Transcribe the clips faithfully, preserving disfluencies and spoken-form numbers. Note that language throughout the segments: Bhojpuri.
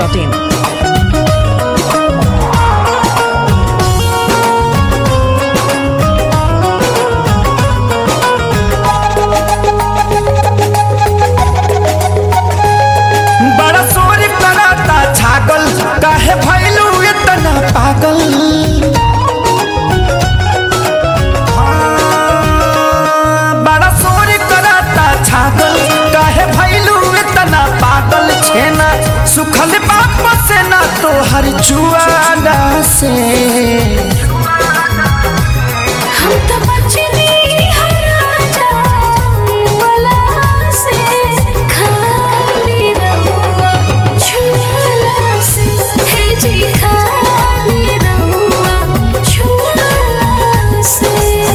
Dot in. बड़ा सोर कराता छागल काहे भइलू इतना पागल। बड़ा सोर कराता छागल काहे भइलू इतना पागल। छेना सुखल बाप से ना तो हर चुआना से हम तो बचने हराजा वाला से खाली रहुआ छुआला से हे जी खाली रहुआ छुआला से।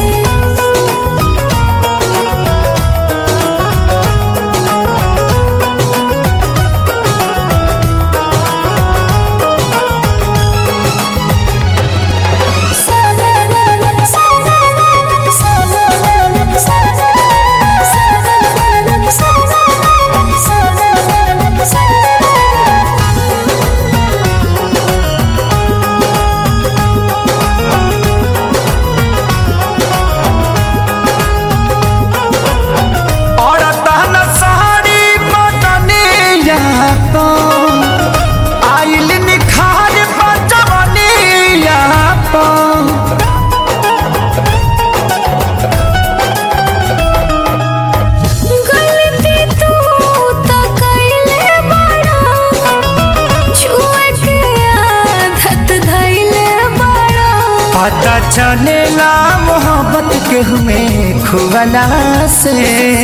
पता चलेला मोहब्बत के हमें खुवना से।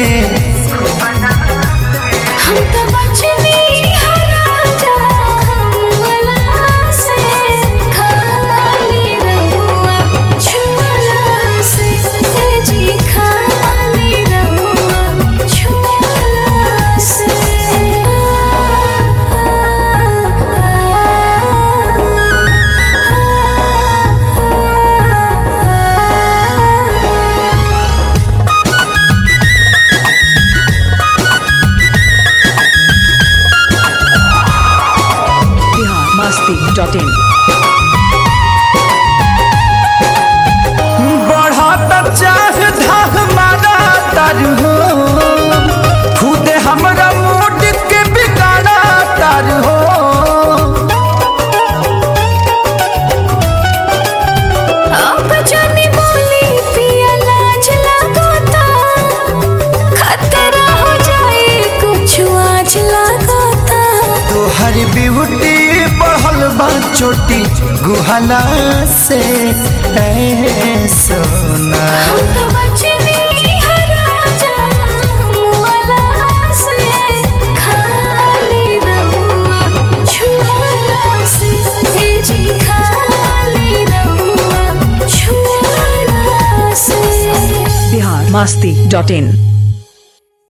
हम तो बचने हराजा वाला से खाली रहुआ छुआला से हे जी खाली रहुआ छुआला से। Dot in. बढ़ाता चाह धाह मारा तारू हो खुदे हमरा मूड के बिगाड़ा तारू हो। अब जानी बोली पिया लाज लगाता खतरा हो जाए कुछ आज लगाता। तो हर ब्यूटी बढ़ल बा चोटी गुहला से है सोना। हम तो बचने हराजा वाला से खाली रहुआ छुआला से हे जी खाली रहुआ छुआला से। बिहार मस्ती डॉट इन।